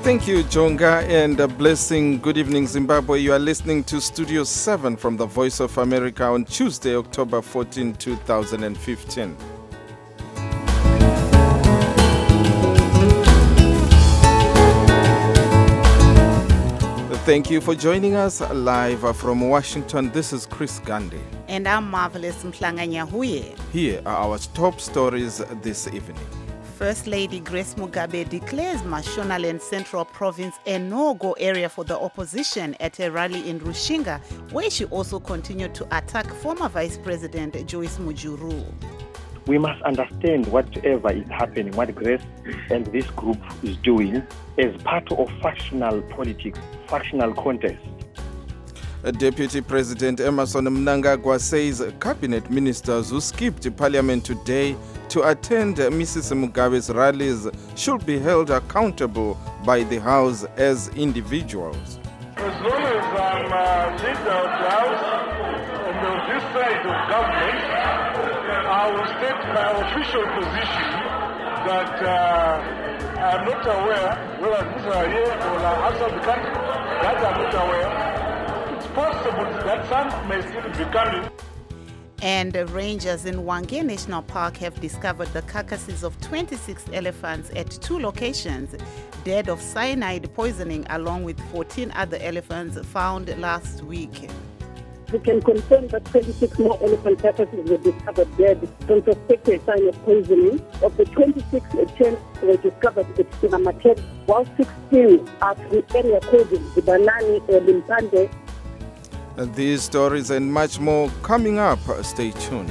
Thank you, Jonga, and a blessing. Good evening, Zimbabwe. You are listening to Studio 7 from the Voice of America on Tuesday, October 14, 2015. Thank you for joining us live from Washington. This is Chris Gandhi. And I'm Marvelous Mhlanga-Nyahuye. Here are our top stories this evening. First Lady Grace Mugabe declares Mashonaland Central Province a no-go area for the opposition at a rally in Rushinga, where she also continued to attack former Vice President Joyce Mujuru. We must understand whatever is happening, what Grace and this group is doing as part of factional politics, factional contest. Deputy President Emmerson Mnangagwa says cabinet ministers who skipped parliament today to attend Mrs. Mugabe's rallies should be held accountable by the House as individuals. As long as I'm leader of the House and on this side of government, I will state my official position that I'm not aware whether this is here or outside the country, that I'm not aware. It's possible that some may still be coming. And rangers in Hwange National Park have discovered the carcasses of 26 elephants at 2 locations, dead of cyanide poisoning, along with 14 other elephants found last week. We can confirm that 26 more elephant carcasses were discovered dead from suspected sign of poisoning. Of the 26, 10 were discovered at Sinamatet, while 16 are from area called the Banani or Limpande. These stories and much more coming up. Stay tuned.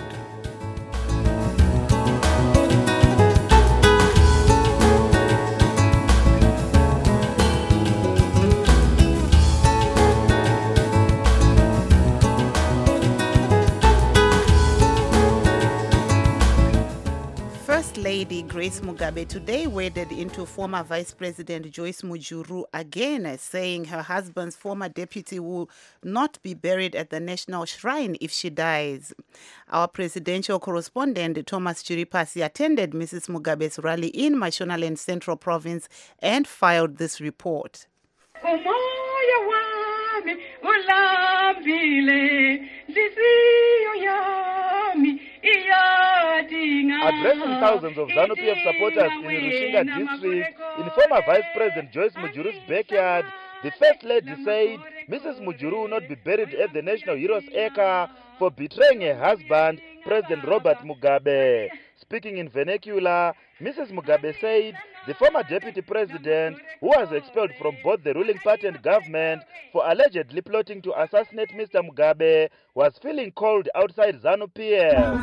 Lady Grace Mugabe today waded into former Vice President Joyce Mujuru again, saying her husband's former deputy will not be buried at the National Shrine if she dies. Our presidential correspondent Thomas Chiripasi attended Mrs. Mugabe's rally in Mashonaland Central Province and filed this report. Addressing thousands of ZANU-PF supporters in Rushinga district in former Vice President Joyce Mujuru's backyard, the First Lady said Mrs. Mujuru will not be buried at the National Heroes Acre for betraying her husband, President Robert Mugabe. Speaking in vernacular, Mrs. Mugabe said the former deputy president, who was expelled from both the ruling party and government for allegedly plotting to assassinate Mr. Mugabe, was feeling cold outside ZANU-PF.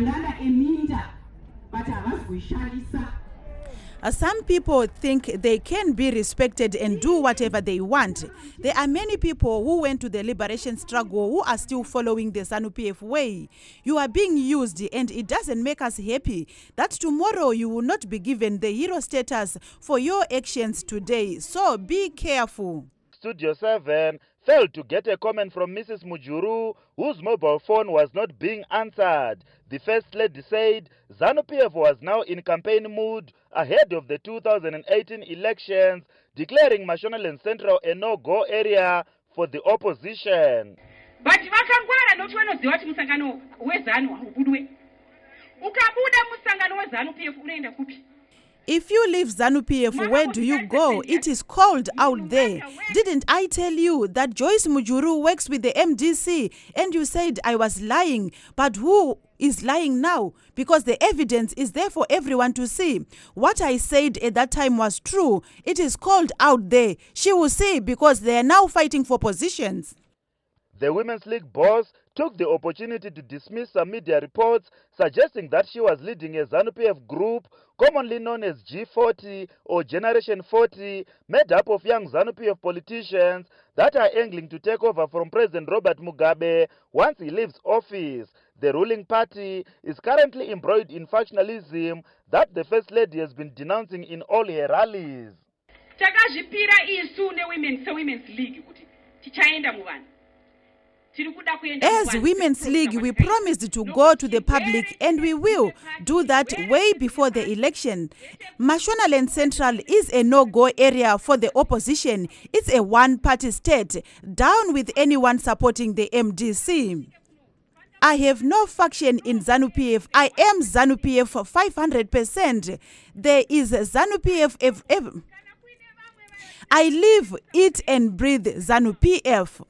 Some people think they can be respected and do whatever they want. There are many people who went to the liberation struggle who are still following the ZANU-PF way. You are being used, and it doesn't make us happy that tomorrow you will not be given the hero status for your actions today. So be careful. Studio 7 failed to get a comment from Mrs. Mujuru, whose mobile phone was not being answered. The First Lady said ZANU-PF was now in campaign mood ahead of the 2018 elections, declaring Mashonaland Central a no-go area for the opposition. But vakangwara nokuti vanoziva kuti musangano wezanu haubudwe. Ukabuda musangano wezanu-PF unoenda kupi? If you leave ZANU-PF, where do you go? It is cold out there. Didn't I tell you that Joyce Mujuru works with the MDC and you said I was lying? But who is lying now? Because the evidence is there for everyone to see. What I said at that time was true. It is cold out there. She will see because they are now fighting for positions. The Women's League boss took the opportunity to dismiss some media reports suggesting that she was leading a ZANU-PF group commonly known as G40 or Generation 40, made up of young ZANU-PF politicians that are angling to take over from President Robert Mugabe once he leaves office. The ruling party is currently embroiled in factionalism that the First Lady has been denouncing in all her rallies. Takazvipira isu newomen's league kuti tichaenda muvanhu. tiri kuda kuenda As kuvanze. Women's League, we promised to go to the public, and we will do that way before the election. Mashonaland Central is a no-go area for the opposition. It's a one-party state. Down with anyone supporting the MDC. I have no faction in ZANU-PF. I am ZANU-PF for 500%. There is ZANU-PF. I live, eat and breathe ZANU-PF.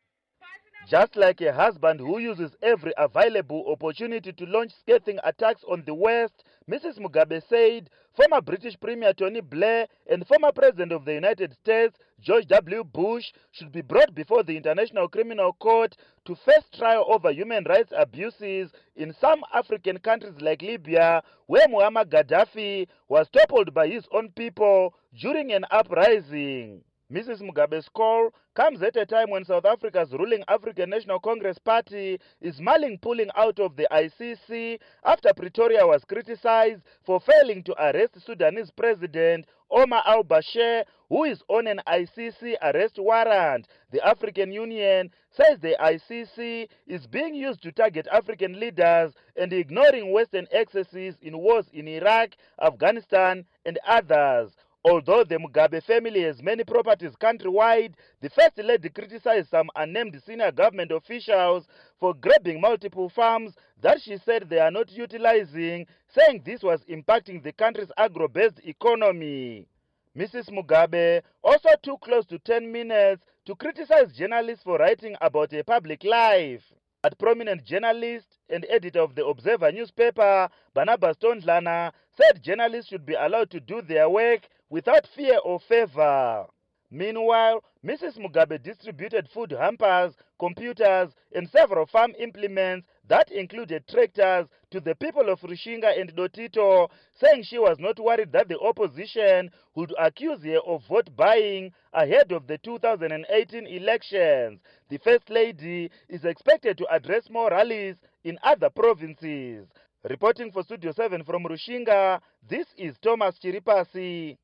Just like a husband who uses every available opportunity to launch scathing attacks on the West, Mrs. Mugabe said former British Premier Tony Blair and former President of the United States, George W. Bush, should be brought before the International Criminal Court to face trial over human rights abuses in some African countries like Libya, where Muammar Gaddafi was toppled by his own people during an uprising. Mrs. Mugabe's call comes at a time when South Africa's ruling African National Congress Party is mulling pulling out of the ICC after Pretoria was criticized for failing to arrest Sudanese President Omar al-Bashir, who is on an ICC arrest warrant. The African Union says the ICC is being used to target African leaders and ignoring Western excesses in wars in Iraq, Afghanistan, and others. Although the Mugabe family has many properties countrywide, the First Lady criticized some unnamed senior government officials for grabbing multiple farms that she said they are not utilizing, saying this was impacting the country's agro-based economy. Mrs. Mugabe also took close to 10 minutes to criticize journalists for writing about a public life. But prominent journalist and editor of the Observer newspaper, Barnabas Tondlana, said journalists should be allowed to do their work without fear or favor. Meanwhile, Mrs. Mugabe distributed food hampers, computers, and several farm implements that included tractors to the people of Rushinga and Dotito, saying she was not worried that the opposition would accuse her of vote buying ahead of the 2018 elections. The First Lady is expected to address more rallies in other provinces. Reporting for Studio 7 from Rushinga, this is Thomas Chiripasi.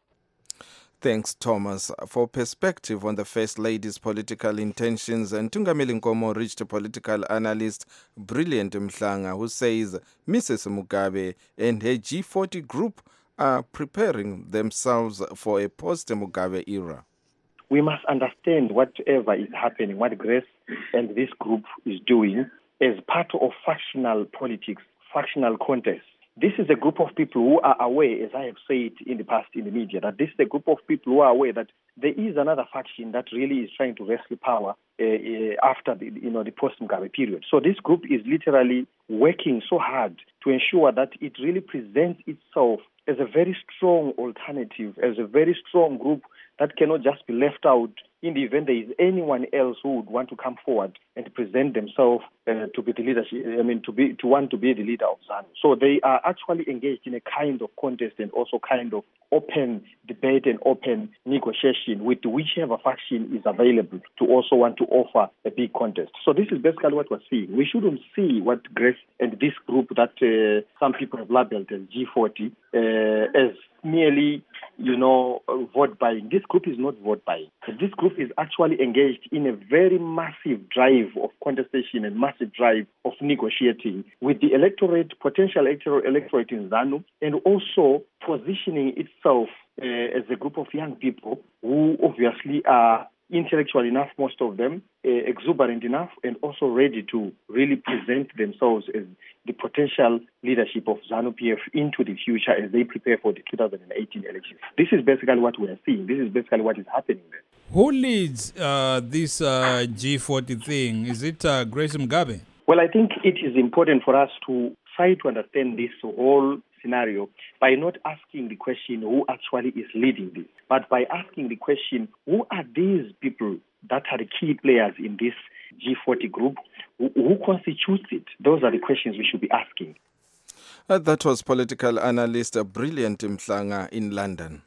Thanks, Thomas. For perspective on the First Lady's political intentions, and Tungamili Nkomo reached a political analyst, Brilliant Mhlanga, who says Mrs. Mugabe and her G40 group are preparing themselves for a post-Mugabe era. We must understand whatever is happening, what Grace and this group is doing as part of factional politics, factional contests. This is a group of people who are aware, as I have said in the past in the media, that this is a group of people who are aware that there is another faction that really is trying to wrestle power after the post-Mugabe period. So this group is literally working so hard to ensure that it really presents itself as a very strong alternative, as a very strong group that cannot just be left out in the event there is anyone else who would want to come forward and present themselves to be the leadership. To want to be the leader of ZANU. So they are actually engaged in a kind of contest and also kind of open debate and open negotiation with whichever faction is available to also want to offer a big contest. So this is basically what we're seeing. We shouldn't see what Grace and this group that some people have labeled as G40 as merely, vote buying. This group is not vote buying. This group is actually engaged in a very massive drive of contestation and massive drive of negotiating with the potential electorate in ZANU, and also positioning itself as a group of young people who obviously are intellectual enough, most of them, exuberant enough, and also ready to really present themselves as the potential leadership of ZANU-PF into the future as they prepare for the 2018 elections. This is basically what we are seeing. This is basically what is happening there. Who leads this G40 thing? Is it Grace Mugabe? Well, I think it is important for us to try to understand this whole scenario by not asking the question who actually is leading this, but by asking the question, who are these people that are the key players in this G40 group? Who constitutes it? Those are the questions we should be asking. That was political analyst Brilliant Mhlanga in London.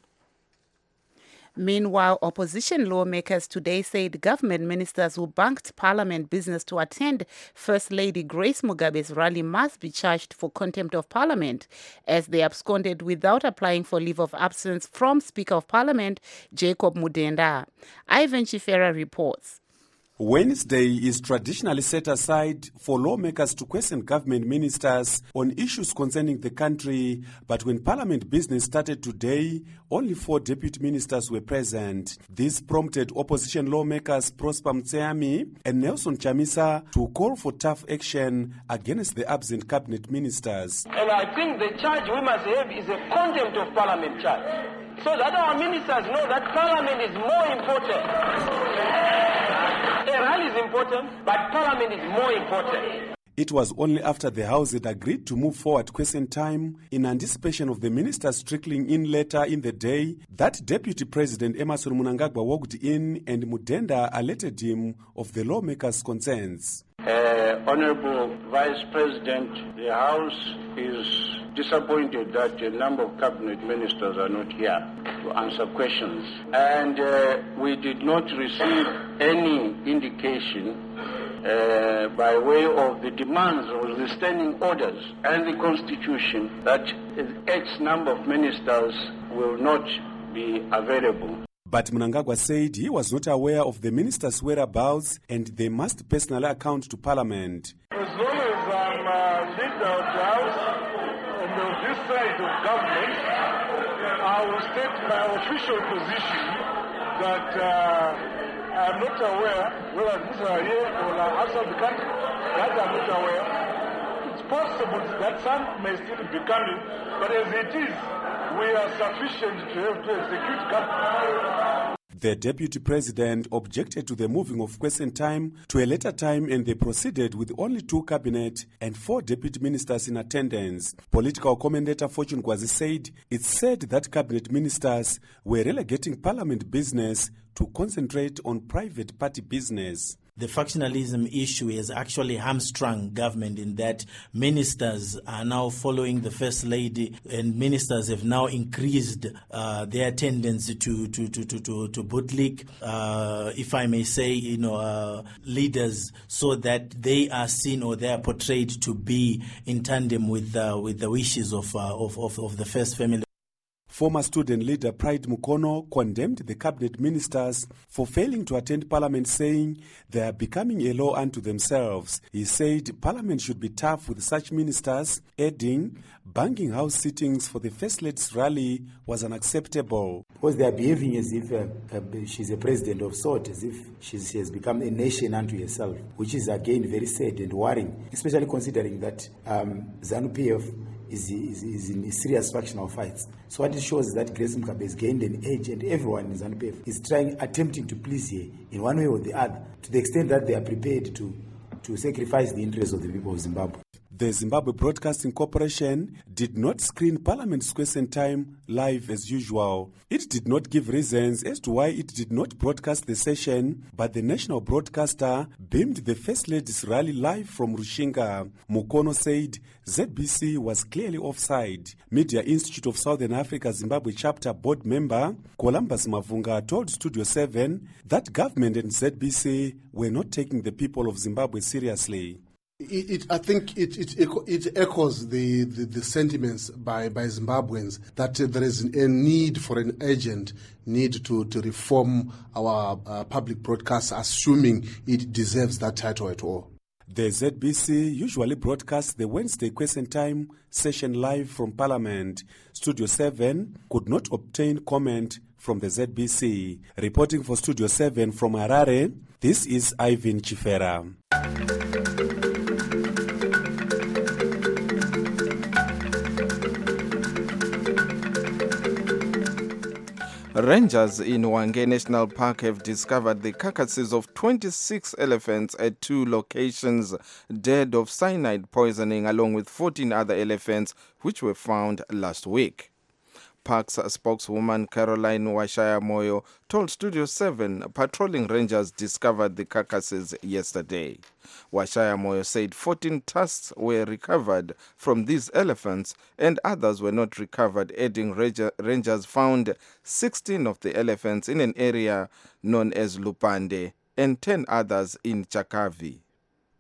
Meanwhile, opposition lawmakers today said government ministers who banked parliament business to attend First Lady Grace Mugabe's rally must be charged for contempt of parliament, as they absconded without applying for leave of absence from Speaker of Parliament Jacob Mudenda. Ivan Chifera reports. Wednesday is traditionally set aside for lawmakers to question government ministers on issues concerning the country, but when Parliament business started today, only 4 deputy ministers were present. This prompted opposition lawmakers Prosper Mtseami and Nelson Chamisa to call for tough action against the absent cabinet ministers. And I think the charge we must have is a contempt of Parliament charge, so that our ministers know that Parliament is more important. A rally is important, but Parliament is more important. It was only after the House had agreed to move forward question time in anticipation of the ministers trickling in later in the day that Deputy President Emmerson Mnangagwa walked in and Mudenda alerted him of the lawmakers' concerns. Honorable Vice President, the House is disappointed that a number of cabinet ministers are not here to answer questions. And we did not receive any indication by way of the demands or the standing orders and the Constitution that X number of ministers will not be available. But Mnangagwa said he was not aware of the ministers' whereabouts and they must personally account to Parliament. As long as I'm leader of the House and of this side of government, I will state my official position that I'm not aware whether these are here or outside the country. That I'm not aware. It's possible that some may still be coming, but as it is, we are sufficient to have to execute government. The Deputy President objected to the moving of question time to a later time and they proceeded with only 2 cabinet and 4 deputy ministers in attendance. Political commentator Fortune Gwazi said it's said that cabinet ministers were relegating parliament business to concentrate on private party business. The factionalism issue has actually hamstrung government in that ministers are now following the First Lady and ministers have now increased their tendency to bootlick, if I may say, leaders so that they are seen or they are portrayed to be in tandem with the wishes of the First Family. Former student leader Pride Mukono condemned the cabinet ministers for failing to attend Parliament, saying they are becoming a law unto themselves. He said Parliament should be tough with such ministers, adding banking house sittings for the First Lady's rally was unacceptable. Because they are behaving as if she's a president of sort, as if she has become a nation unto herself, which is again very sad and worrying, especially considering that ZANU-PF is in serious factional fights. So what it shows is that Grace Mugabe has gained an edge and everyone in ZANU-PF is attempting to please her in one way or the other, to the extent that they are prepared to sacrifice the interests of the people of Zimbabwe. The Zimbabwe Broadcasting Corporation did not screen Parliament's question time live as usual. It did not give reasons as to why it did not broadcast the session, but the national broadcaster beamed the First Lady's rally live from Rushinga. Mukono said ZBC was clearly offside. Media Institute of Southern Africa Zimbabwe chapter board member Columbus Mavunga told Studio 7 that government and ZBC were not taking the people of Zimbabwe seriously. I think it echoes the sentiments by Zimbabweans that there is a need for an urgent need to reform our public broadcast, assuming it deserves that title at all. The ZBC usually broadcasts the Wednesday question time session live from Parliament. Studio 7 could not obtain comment from the ZBC. Reporting for Studio 7 from Harare, this is Ivan Chifera. Rangers in Hwange National Park have discovered the carcasses of 26 elephants at 2 locations, dead of cyanide poisoning, along with 14 other elephants which were found last week. Parks spokeswoman Caroline Washaya Moyo told Studio 7 patrolling rangers discovered the carcasses yesterday. Washaya Moyo said 14 tusks were recovered from these elephants and others were not recovered, adding rangers found 16 of the elephants in an area known as Lupande and 10 others in Chakavi.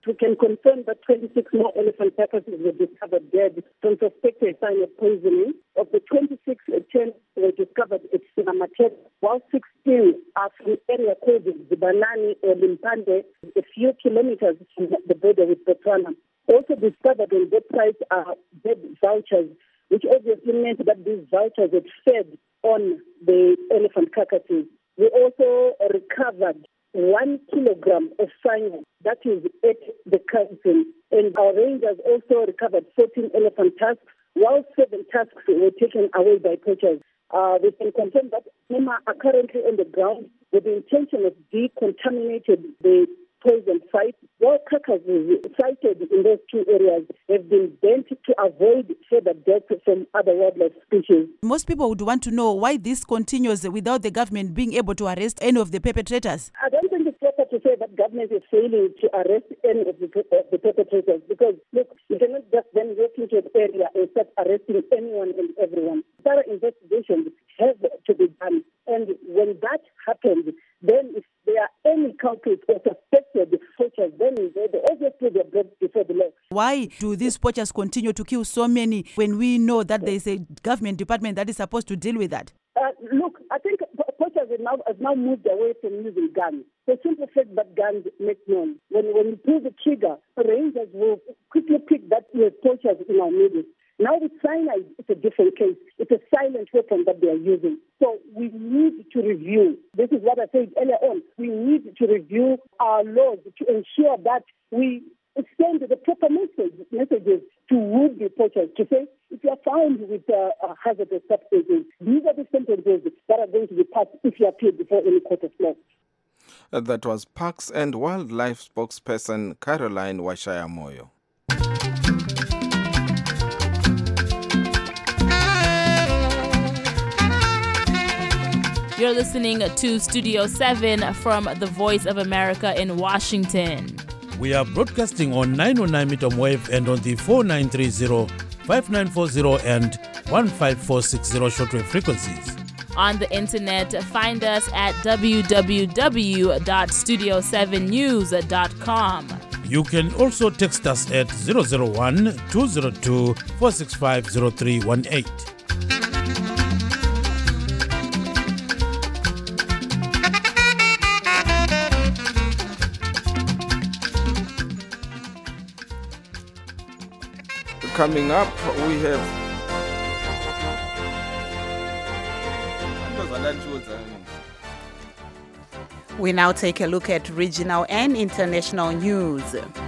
We can confirm that 26 more elephant carcasses were discovered dead from suspected sign of poisoning. Of the 26 attempts were discovered at Sinamatet, while 16 are from area called Zibanani or Limpande, a few kilometers from the border with Botswana. Also discovered on websites are dead vultures, which obviously meant that these vultures had fed on the elephant carcasses. We also recovered 1 kilogram of cyanide that is at the carcass, and our rangers also recovered 14 elephant tusks, while 7 tusks were taken away by poachers. We can confirm that NEMA are currently on the ground with the intention of decontaminating the poison site. While carcasses sighted in those two areas have been bent to avoid further deaths from other wildlife species. Most people would want to know why this continues without the government being able to arrest any of the perpetrators. I don't think it's proper to say that government is failing to arrest any of the perpetrators, because, look, you cannot just then walk into an area and start arresting anyone and everyone. Thorough investigations have to be done. And when that happens, then if there are any culprits or suspected poachers, then obviously they're brought before the law. Why do these poachers continue to kill so many when we know that there is a government department that is supposed to deal with that? Look, I think poachers have now moved away from using guns. The simple fact that guns make noise. When you pull the trigger, the rangers will quickly pick that poachers in our midst. Now with cyanide, it's a different case. It's a silent weapon that they are using. So we need to review. This is what I said earlier on. We need to review our laws to ensure that we send the proper messages to would-be poachers to say, if you are found with hazardous substances, these are the sentences that are going to be passed if you appear before any court of law. That was Parks and Wildlife spokesperson Caroline Washaya Moyo. You're listening to Studio 7 from the Voice of America in Washington. We are broadcasting on 909 meter wave and on the 4930, 5940 and 15460 shortwave frequencies. On the internet, find us at www.studio7news.com. You can also text us at 001-202-465-0318. Coming up, we have We now take a look at regional and international news.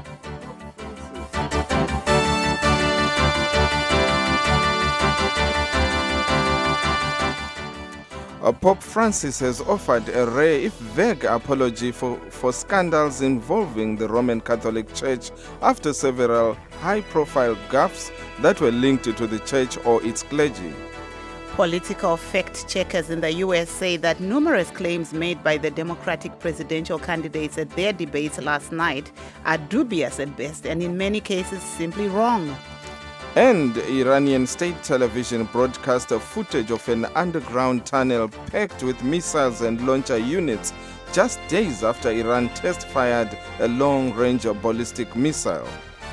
Pope Francis has offered a rare, if vague, apology for scandals involving the Roman Catholic Church after several high-profile gaffes that were linked to the church or its clergy. Political fact-checkers in the U.S. say that numerous claims made by the Democratic presidential candidates at their debates last night are dubious at best and in many cases simply wrong. And Iranian state television broadcast footage of an underground tunnel packed with missiles and launcher units just days after Iran test-fired a long-range ballistic missile.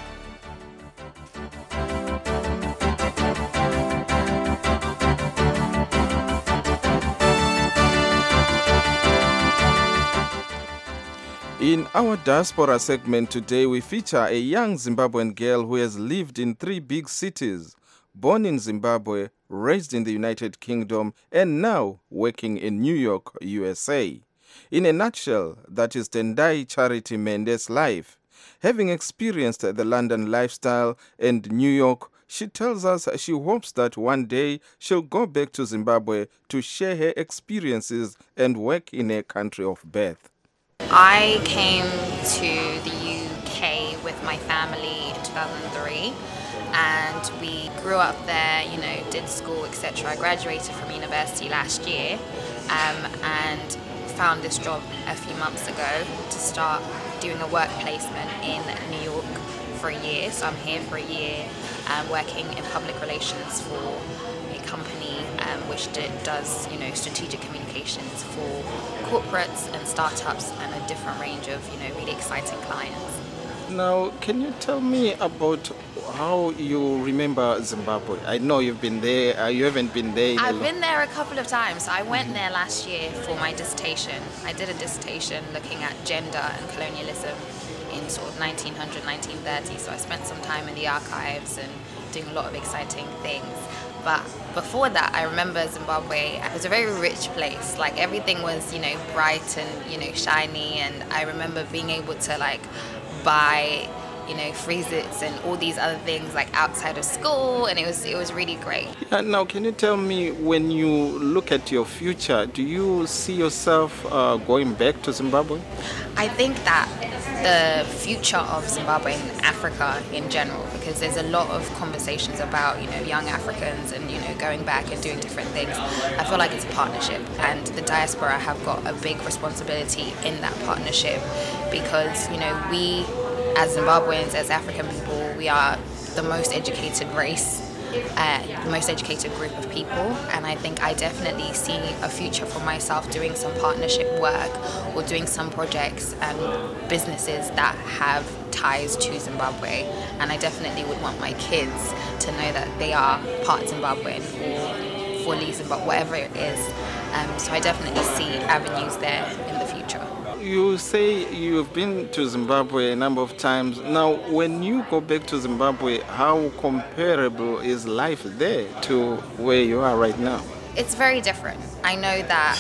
In our diaspora segment today, we feature a young Zimbabwean girl who has lived in 3 big cities, born in Zimbabwe, raised in the United Kingdom, and now working in New York, USA. In a nutshell, that is Tendai Charity Mendes' life. Having experienced the London lifestyle and New York, she tells us she hopes that one day she'll go back to Zimbabwe to share her experiences and work in her country of birth. I came to the UK with my family in 2003 and we grew up there, did school, etc. I graduated from university last year and found this job a few months ago to start doing a work placement in New York for a year. So I'm here for a year working in public relations for a company which does strategic communications for corporates and startups and a different range of really exciting clients. Now, can you tell me about how you remember Zimbabwe? I know you've been there. You haven't been there. I've been there a couple of times. I went there last year for my dissertation. I did a dissertation looking at gender and colonialism in sort of 1900, 1930. So I spent some time in the archives and doing a lot of exciting things. But before that, I remember Zimbabwe. It was a very rich place. Like everything was, bright and, shiny. And I remember being able to buy, freezits and all these other things outside of school. And it was really great. Now, can you tell me, when you look at your future, do you see yourself going back to Zimbabwe? I think that the future of Zimbabwe and Africa in general, because there's a lot of conversations about, young Africans and, going back and doing different things. I feel like it's a partnership, and the diaspora have got a big responsibility in that partnership because, we as Zimbabweans, as African people, we are the most educated race, the most educated group of people, and I think I definitely see a future for myself doing some partnership work or doing some projects and businesses that have ties to Zimbabwe, and I definitely would want my kids to know that they are part Zimbabwean or fully Zimbabwe, whatever it is. So I definitely see avenues there in the future. You say you've been to Zimbabwe a number of times. Now, when you go back to Zimbabwe, how comparable is life there to where you are right now? It's very different. I know that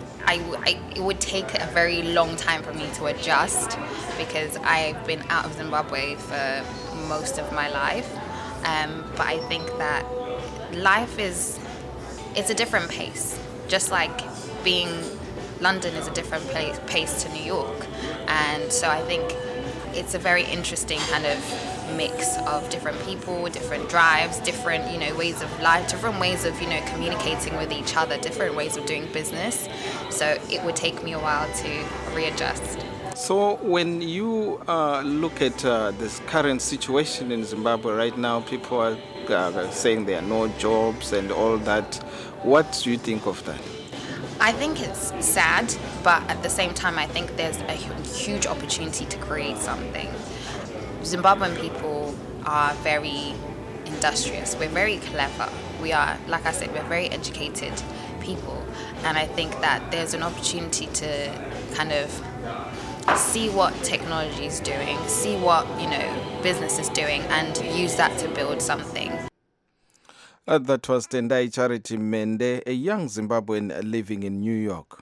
it would take a very long time for me to adjust because I've been out of Zimbabwe for most of my life. But I think that life it's a different pace. Just like London is a different pace to New York. And so I think it's a very interesting kind of mix of different people, different drives, different, ways of life, different ways of, communicating with each other, different ways of doing business. So it would take me a while to readjust. So when you look at this current situation in Zimbabwe right now, people are saying there are no jobs and all that. What do you think of that? I think it's sad, but at the same time, I think there's a huge opportunity to create something. Zimbabwean people are very industrious. We're very clever. We are, like I said, we're very educated people. And I think that there's an opportunity to kind of see what technology is doing, see what, business is doing, and use that to build something. That was Tendai Charity Mende, a young Zimbabwean living in New York.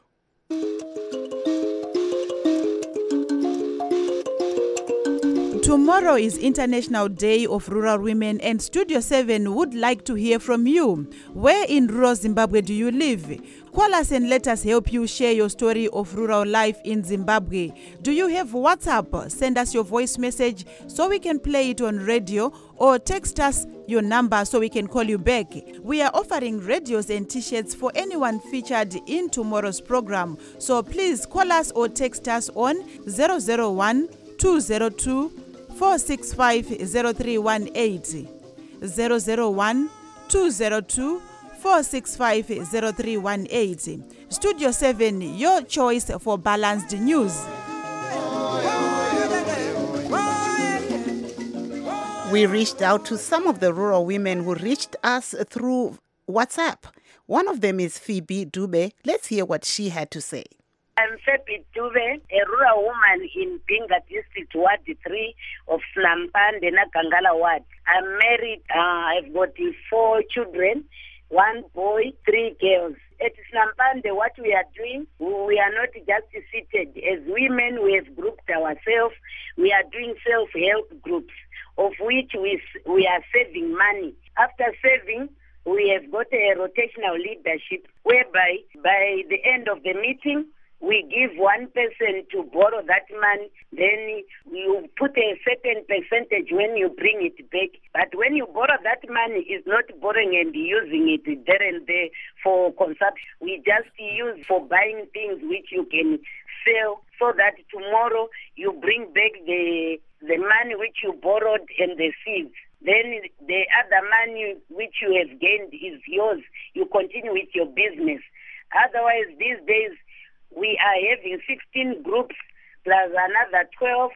Tomorrow is International Day of Rural Women, and Studio 7 would like to hear from you. Where in rural Zimbabwe do you live? Call us and let us help you share your story of rural life in Zimbabwe. Do you have WhatsApp? Send us your voice message so we can play it on radio, or text us your number so we can call you back. We are offering radios and t-shirts for anyone featured in tomorrow's program. So please call us or text us on 001 202 465 0318 001 202 465 0318. Studio 7, your choice for balanced news. We reached out to some of the rural women who reached us through WhatsApp. One of them is Phoebe Dube. Let's hear what she had to say. I'm Phoebe Dube, a rural woman in Binga District, Ward 3 of Slampande, Nakangala Ward. I'm married. I've got 4 children, 1 boy, 3 girls. At Slampande, what we are doing, we are not just seated. As women, we have grouped ourselves. We are doing self-help groups, of which we are saving money. After saving, we have got a rotational leadership whereby by the end of the meeting, we give one person to borrow that money, then you put a certain percentage when you bring it back. But when you borrow that money, it's not borrowing and using it there and there for consumption. We just use for buying things which you can sell so that tomorrow you bring back the money which you borrowed and the seeds. Then the other money which you have gained is yours. You continue with your business. Otherwise, these days, we are having 16 groups plus another 12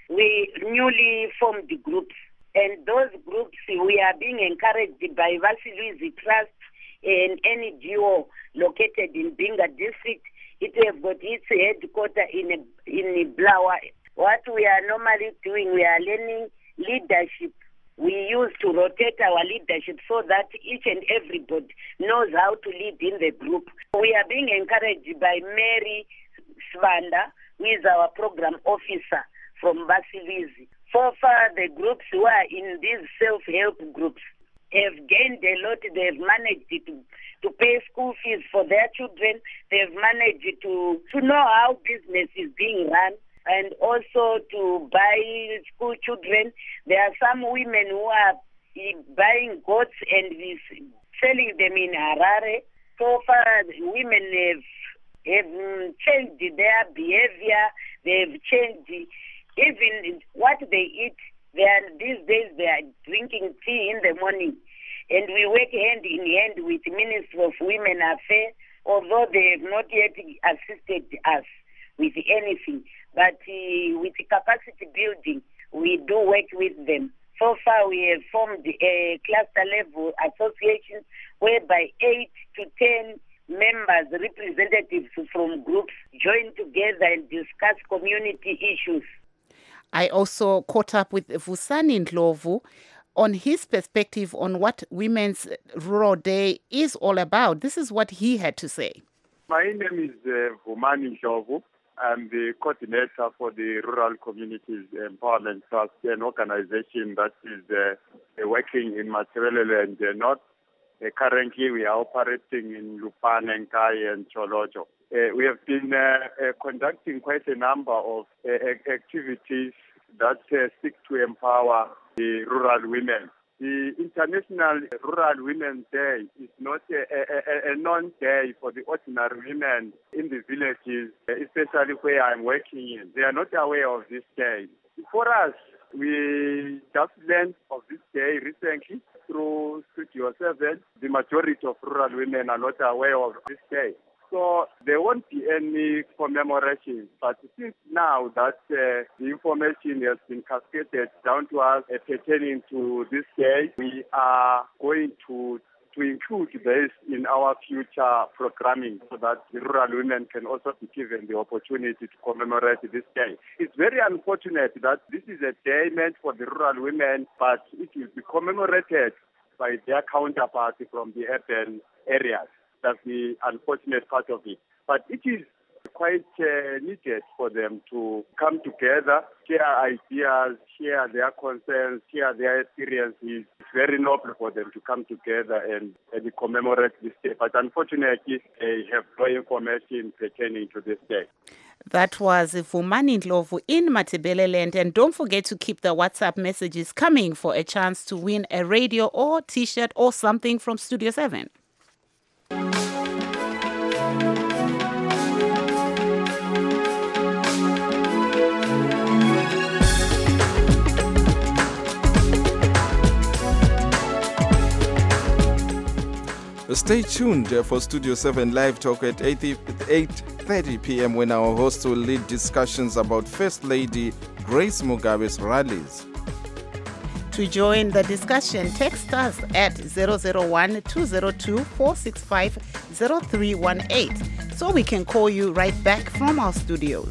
we newly formed groups. And those groups, we are being encouraged by Vasilisi Trust and NGO located in Binga district. It have got its headquarters in Blawa. What we are normally doing, we are learning leadership. We used to rotate our leadership so that each and everybody knows how to lead in the group. We are being encouraged by Mary Svanda, who is our program officer from Vasilisi. So far, the groups who are in these self-help groups have gained a lot. They've managed to pay school fees for their children. They've managed to know how business is being run, and also to buy school children. There are some women who are buying goats and selling them in Harare. So far, women have changed their behavior. They've changed even what they eat. These days they are drinking tea in the morning. And we work hand in hand with the Ministry of Women Affairs, although they have not yet assisted us with anything. But with capacity building, we do work with them. So far, we have formed a cluster-level association whereby 8 to 10 members, representatives from groups, join together and discuss community issues. I also caught up with Vusani Ndlovu on his perspective on what Women's Rural Day is all about. This is what he had to say. My name is Vumani Ndlovu. I'm the coordinator for the Rural Communities Empowerment Trust, an organization that is working in Matabeleland North. Currently, we are operating in Lupane, Nkai, and Cholojo. We have been conducting quite a number of activities that seek to empower the rural women. The International Rural Women's Day is not a non-day for the ordinary women in the villages, especially where I'm working in. They are not aware of this day. For us, we just learned of this day recently through Studio 7. The majority of rural women are not aware of this day. So there won't be any commemoration. But since now that the information has been cascaded down to us pertaining to this day, we are going to include this in our future programming so that the rural women can also be given the opportunity to commemorate this day. It's very unfortunate that this is a day meant for the rural women, but it will be commemorated by their counterparts from the urban areas. That's the unfortunate part of it. But it is quite needed for them to come together, share ideas, share their concerns, share their experiences. It's very noble for them to come together and commemorate this day. But unfortunately, they have no information pertaining to this day. That was Vumani Ndlovu in Matabeleland. And don't forget to keep the WhatsApp messages coming for a chance to win a radio or T-shirt or something from Studio 7. Stay tuned for Studio 7 Live Talk at 8:30 p.m. when our host will lead discussions about First Lady Grace Mugabe's rallies. To join the discussion, text us at 001-202-465-0318 so we can call you right back from our studios.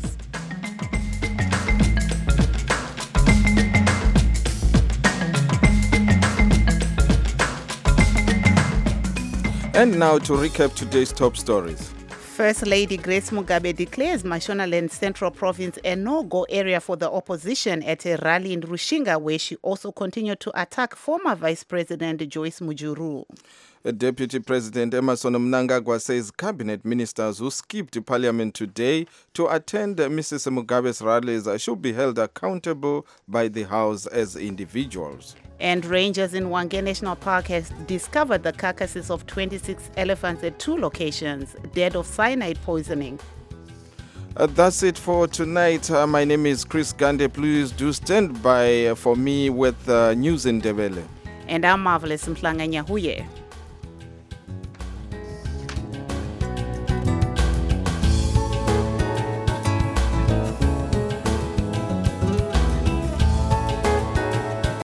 And now to recap today's top stories. First Lady Grace Mugabe declares Mashonaland Central Province a no-go area for the opposition at a rally in Rushinga, where she also continued to attack former Vice President Joyce Mujuru. Deputy President Emmerson Mnangagwa says cabinet ministers who skipped Parliament today to attend Mrs. Mugabe's rallies should be held accountable by the House as individuals. And rangers in Hwange National Park has discovered the carcasses of 26 elephants at 2 locations, dead of cyanide poisoning. That's it for tonight. My name is Chris Gande. Please do stand by for me with news in Ndebele. And I'm Marvelous Mhlanga Nyahuye.